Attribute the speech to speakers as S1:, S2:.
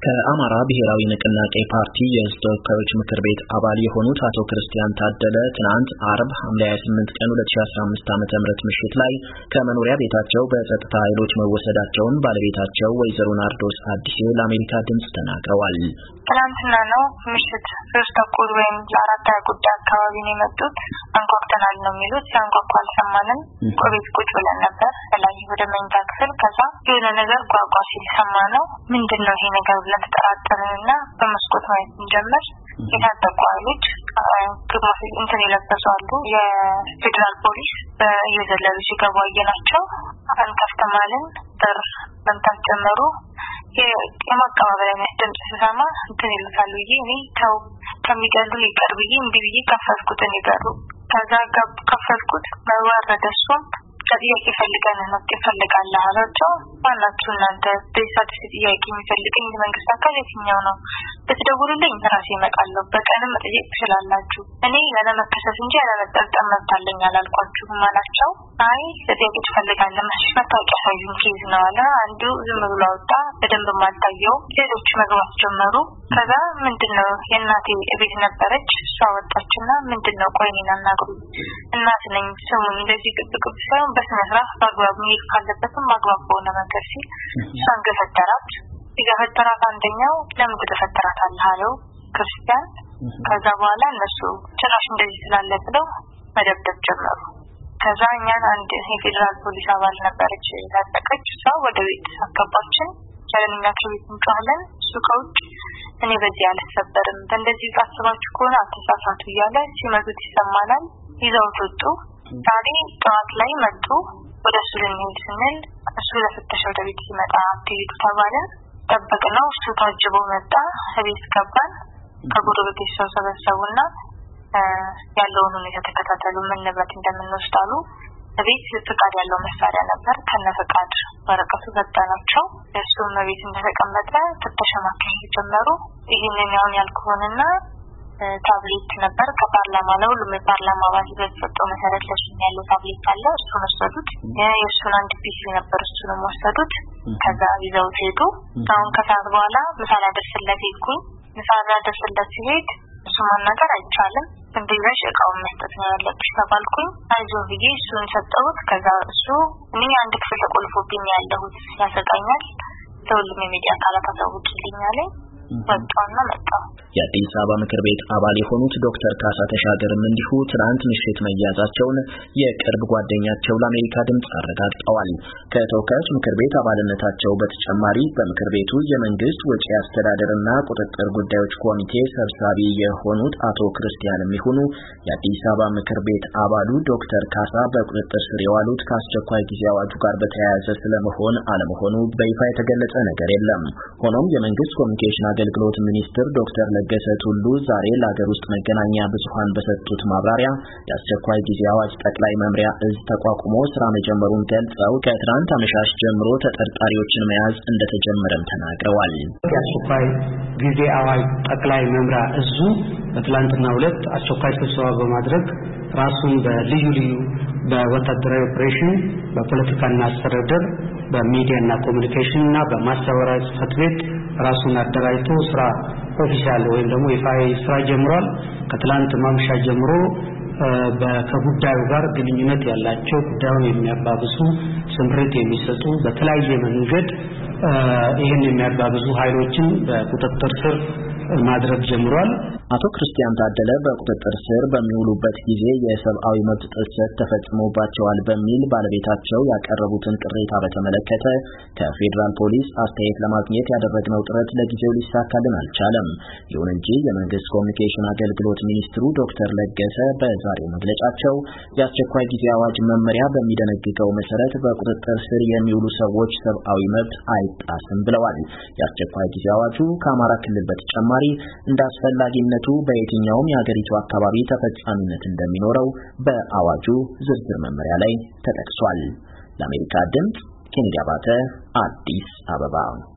S1: ከአማራ ብሔራዊ ንቅናቄ ፓርቲ የሕዝብ ተወካዮች ምክር ቤት አባል የሆኑት አቶ ክርስቲያን ታደለ ትናንት አርብ ሐምሌ 28 ቀን 2015 ዓ.ም ምሽት ላይ ከመኖሪያ ቤታቸው በጸጥታ ኃይሎች መወሰዳቸውን ባለቤታቸው ወይዘሮ ናርዶስ አዲስ ለአሜሪካ ድምጽ ተናግረዋል።
S2: ትናንትና ነው ምሽት 3:00 ወይም ለ4 ጉዳይ አካባቢ ነው የመጡት። አንኳኩተናል ነው የሚሉት። ሲያንኳኩ አልሰማንም። ቆቤት ቁጭ ብለን ነበር ላይ ወደ መኝታ ክፍል። ከዛ የሆነ ነገር ቋቋ ሲል ሰማነው። ምንድነው ይሄ ነገር ብለን ተጠራጠርንና በመስኮት ማየት ጀመር። የታጠቁ ኃይሎች ግማሽ እንትን የለበሱ አሉ። የፌደራል ፖሊስ እየዘለሉ ሲገቡ አየናቸው። አንከፍተማልን በር መምታት ጀመሩ። የማቀባበሪያ ድምጽ ሲሰማ እንትን ይልታሉ። እኔ ተው ከሚገሉ ይቀር ብዬ እምቢ ብዬ ከፈትኩት ይቀሩ። ከዛ ከፈትኩት መዋረደሱም ጥያቄ ፈልገን ነው ይፈልጋል አላቸው። ማናችሁ እናንተ በሳት ጥያቄ የሚፈልገኝ መንግስት አካል የትኛው ነው? በተደውሉልኝ ራሴ እመጣለሁ። በቀንም መጠየቅ ትችላላችሁ። እኔ ለመከሰስ እንጂ ለመጠርጠር መብት አለኝ አላልኳችሁም አላቸው። አይ ጥያቄ ትፈልጋለህ መስሽ መታወቂያ ሳይዙም ኬዝ ነው አለ። አንዱ ዝም ብሎ አወጣ። በደንብ ማልታየው። ሌሎች መግባት ጀመሩ። ከዛ ምንድነው የእናቴ ቤት ነበረች። እሷ ወጣችና ምንድነው ቆይ እኔን አናግሩ እናት ነኝ ስሙኝ እንደዚህ ቅብቅብ ሳይሆን በስነስርዓት በአግባብ መሄድ ካለበትም በአግባብ በሆነ መንገድ ሲል እሷን ገፈተራት። የገፈተራት አንደኛው ለምን ተፈተራታለህ አለው ክርስቲያን። ከዛ በኋላ እነሱ ጭራሽ እንደዚህ ስላለ ብለው መደብደብ ጀመሩ። ከዛ እኛን አንድ የፌደራል ፖሊስ አባል ነበረች ታጠቀች። እሷ ወደ ቤት አስገባችን። ቻለኛ ከቤት እንጫለን። እሱ ከውጭ እኔ በዚህ አልሰበርም እንደዚህ ታስባችሁ ከሆነ አትሳሳቱ እያለ ሲመቱት ይሰማናል። ይዘውት ወጡ። ዛሬ ጠዋት ላይ መጡ። ወደ እሱ ልንሄድ ስንል እሱ ለፍተሻ ወደ ቤት ሲመጣ ትሄዱ ተባለ። ጠበቅነው። እሱ ታጅቦ መጣ። ቤት ገባን። ከጎረቤት ሰበሰቡና ያለውን ሁኔታ ተከታተሉ። ምን ንብረት እንደምንወስድ አሉ። ቤት ፍቃድ ያለው መሳሪያ ነበር። ከነፍቃድ ወረቀቱ ሰጣናቸው። እሱም ቤት እንደተቀመጠ ፍተሻ ማካሄድ ጀመሩ። ይሄንን ያልኩህንና ታብሌት ነበር ከፓርላማ ለሁሉም የፓርላማ አባላት በተሰጠው መሰረት ለሱ ያለው ታብሌት አለ። እሱን ወሰዱት። የእሱን አንድ ፒሲ ነበር። እሱንም ወሰዱት። ከዛ ይዘው ሄዱ። አሁን ከሰዓት በኋላ ምሳሌ አደረሰለት ይልኩኝ። ምሳሌ አደረሰለት ሲሄድ እሱ ማናገር አይቻልም። እንደዚህ እቃውን መስጠት ነው ያለብሽ ተባልኩኝ። አይዞህ ብዬ እሱን ሰጠሁት። ከዛ እሱ እኔ አንድ ክፍል ተቆልፎብኝ ያለሁት ያሰጋኛል ለሁሉም የሚዲያ አካላት አሳውቂልኝ ወጣውና መጣው።
S1: የአዲስ አበባ ምክር ቤት አባል የሆኑት ዶክተር ካሳ ተሻገርም እንዲሁ ትናንት ምሽት መያዛቸውን የቅርብ ጓደኛቸው ለአሜሪካ ድምጽ አረጋግጠዋል። ከተወካዮች ምክር ቤት አባልነታቸው በተጨማሪ በምክር ቤቱ የመንግስት ወጪ አስተዳደርና ቁጥጥር ጉዳዮች ኮሚቴ ሰብሳቢ የሆኑት አቶ ክርስቲያንም ይሁኑ የአዲስ አበባ ምክር ቤት አባሉ ዶክተር ካሳ በቁጥጥር ስር የዋሉት ከአስቸኳይ ጊዜ አዋጁ ጋር በተያያዘ ስለመሆን አለመሆኑ በይፋ የተገለጸ ነገር የለም። ሆኖም የመንግስት ኮሚኒኬሽን አገልግሎት ሚኒስትር ዶክተር ለገሰ ቱሉ ዛሬ ለሀገር ውስጥ መገናኛ ብዙሃን በሰጡት ማብራሪያ የአስቸኳይ ጊዜ አዋጅ ጠቅላይ መምሪያ እዝ ተቋቁሞ ስራ መጀመሩን ገልጸው ከትናንት አመሻሽ ጀምሮ ተጠርጣሪዎችን መያዝ እንደተጀመረም ተናግረዋል።
S3: የአስቸኳይ ጊዜ አዋጅ ጠቅላይ መምሪያ እዙ በትላንትናው ዕለት አስቸኳይ ስብሰባ በማድረግ ራሱን በልዩ በወታደራዊ ኦፕሬሽን በፖለቲካና አስተዳደር በሚዲያና ኮሙኒኬሽንና በማስተባበሪያ ጽሕፈት ቤት ራሱን አደራጅቶ ስራ ኦፊሻል ወይም ደግሞ ይፋዊ ስራ ጀምሯል። ከትላንት ማምሻ ጀምሮ ከጉዳዩ ጋር ግንኙነት ያላቸው ጉዳዩን የሚያባብሱ ስምሪት የሚሰጡ በተለያየ መንገድ ይሄን የሚያባብሱ ኃይሎችን በቁጥጥር ስር ማድረግ ጀምሯል።
S1: አቶ ክርስቲያን ታደለ በቁጥጥር ስር በሚውሉበት ጊዜ የሰብአዊ መብት ጥሰት ተፈጽሞባቸዋል በሚል ባለቤታቸው ያቀረቡትን ቅሬታ በተመለከተ ከፌደራል ፖሊስ አስተያየት ለማግኘት ያደረግነው ጥረት ለጊዜው ሊሳካልን አልቻለም። ይሁን እንጂ የመንግስት ኮሚኒኬሽን አገልግሎት ሚኒስትሩ ዶክተር ለገሰ በዛሬው መግለጫቸው የአስቸኳይ ጊዜ አዋጅ መመሪያ በሚደነግገው መሰረት በቁጥጥር ስር የሚውሉ ሰዎች ሰብአዊ መብት አይጣስም ብለዋል። የአስቸኳይ ጊዜ አዋጁ ከአማራ ክልል በተጨማሪ እንደ አስፈላጊነቱ በየትኛውም የሀገሪቱ አካባቢ ተፈጻሚነት እንደሚኖረው በአዋጁ ዝርዝር መመሪያ ላይ ተጠቅሷል። ለአሜሪካ ድምጽ ኬንዲ አባተ አዲስ አበባ